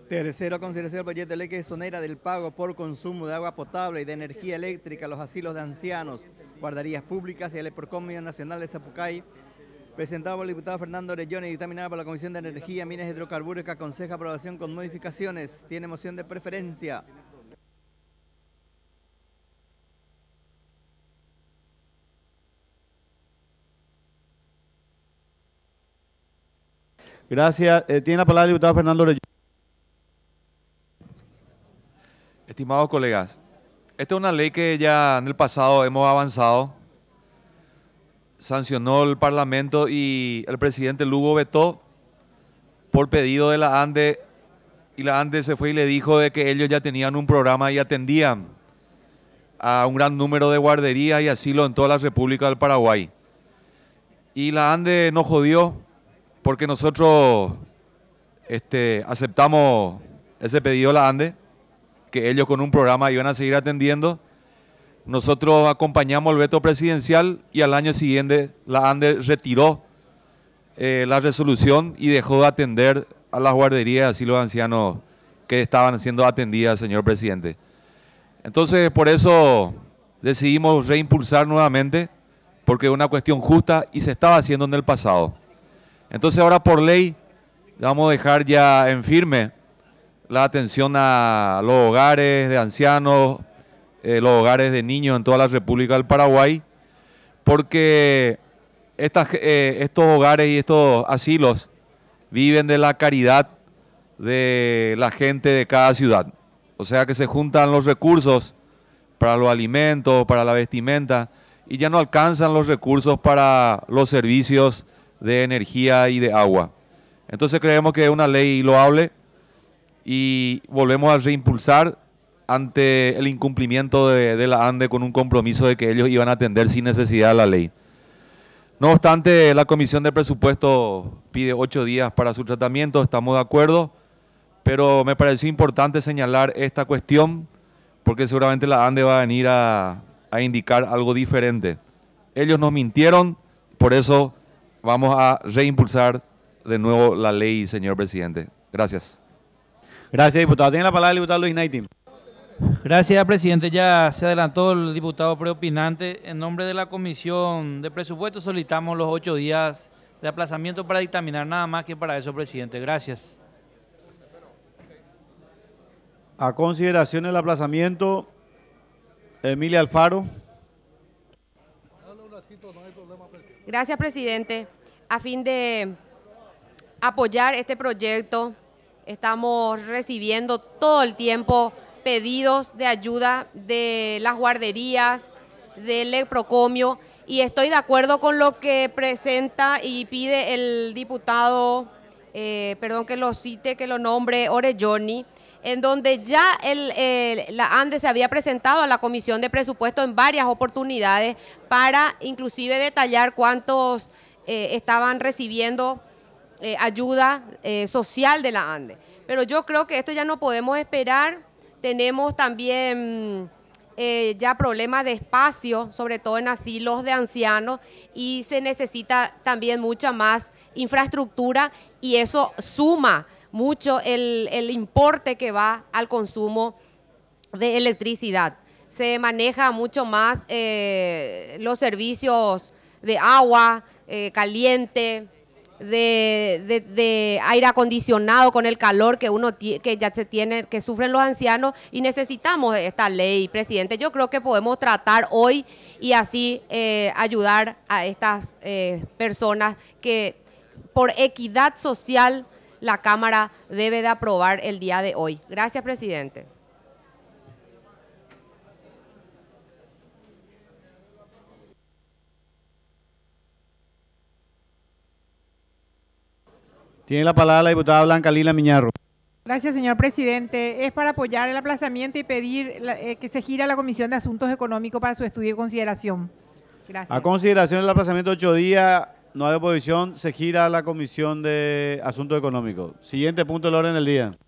Tercero, consideración del proyecto de ley que exonera del pago por consumo de agua potable y de energía eléctrica a los asilos de ancianos, guarderías públicas y el Procomio Nacional de Zapucay, presentado por el diputado Fernando Orellón y dictaminado por la Comisión de Energía, Minas y Hidrocarburos, que aconseja aprobación con modificaciones. Tiene moción de preferencia. Gracias. Tiene la palabra el diputado Fernando Orellón. Estimados colegas, esta es una ley que ya en el pasado hemos avanzado, sancionó el Parlamento y el presidente Lugo vetó por pedido de la ANDE, y la ANDE se fue y le dijo de que ellos ya tenían un programa y atendían a un gran número de guarderías y asilos en toda la República del Paraguay. Y la ANDE nos jodió porque nosotros aceptamos ese pedido de la ANDE, que ellos con un programa iban a seguir atendiendo. Nosotros acompañamos el veto presidencial y al año siguiente la ANDE retiró la resolución y dejó de atender a las guarderías y los ancianos que estaban siendo atendidas, señor presidente. Entonces, por eso decidimos reimpulsar nuevamente, porque es una cuestión justa y se estaba haciendo en el pasado. Entonces, ahora por ley vamos a dejar ya en firme la atención a los hogares de ancianos, los hogares de niños en toda la República del Paraguay, porque estos hogares y estos asilos viven de la caridad de la gente de cada ciudad. O sea que se juntan los recursos para los alimentos, para la vestimenta, y ya no alcanzan los recursos para los servicios de energía y de agua. Entonces creemos que es una ley loable y volvemos a reimpulsar ante el incumplimiento de la ANDE con un compromiso de que ellos iban a atender sin necesidad de la ley. No obstante, la Comisión de Presupuesto pide 8 días para su tratamiento, estamos de acuerdo, pero me pareció importante señalar esta cuestión porque seguramente la ANDE va a venir a indicar algo diferente. Ellos nos mintieron, por eso vamos a reimpulsar de nuevo la ley, señor presidente. Gracias. Gracias, diputado. Tiene la palabra el diputado Luis Naitin. Gracias, presidente. Ya se adelantó el diputado preopinante. En nombre de la Comisión de Presupuestos solicitamos los 8 días de aplazamiento para dictaminar, nada más que para eso, presidente. Gracias. A consideración del aplazamiento, Emilia Alfaro. Gracias, presidente. A fin de apoyar este proyecto, estamos recibiendo todo el tiempo pedidos de ayuda de las guarderías, del Procomio, y estoy de acuerdo con lo que presenta y pide el diputado, perdón que lo cite, que lo nombre, Orelloni, en donde ya la ANDE se había presentado a la Comisión de Presupuesto en varias oportunidades para inclusive detallar cuántos estaban recibiendo ayuda social de la ANDE. Pero yo creo que esto ya no podemos esperar. Tenemos también ya problemas de espacio, sobre todo en asilos de ancianos, y se necesita también mucha más infraestructura, y eso suma mucho el importe que va al consumo de electricidad. Se maneja mucho más los servicios de agua caliente, de aire acondicionado con el calor que ya se tiene, que sufren los ancianos, y necesitamos esta ley, presidente. Yo creo que podemos tratar hoy y así ayudar a estas personas que por equidad social la Cámara debe de aprobar el día de hoy. Gracias, presidente. Tiene la palabra la diputada Blanca Lila Miñarro. Gracias, señor presidente. Es para apoyar el aplazamiento y pedir que se gire a la Comisión de Asuntos Económicos para su estudio y consideración. Gracias. A consideración del aplazamiento de 8 días, no hay oposición, se gira a la Comisión de Asuntos Económicos. Siguiente punto del orden del día.